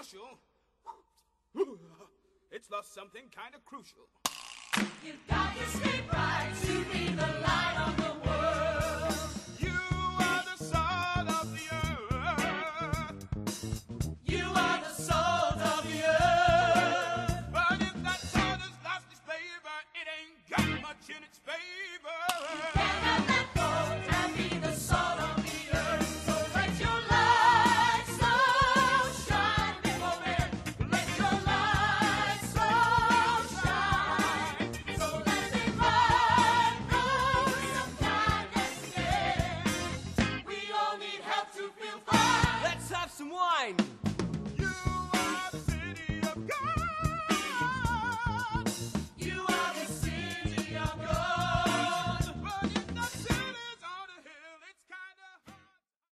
bushel. It's lost something kind of crucial. You've got to stay bright to be the light of the world. You are the salt of the earth. You are the salt of the earth. But if that salt has lost its flavor, it ain't got much in its favor. You cannot let go and be the salt of the earth. So let your light so shine before men. Let your light so shine. So let the light know some kindness again. We all need help to feel fine. Let's have some wine.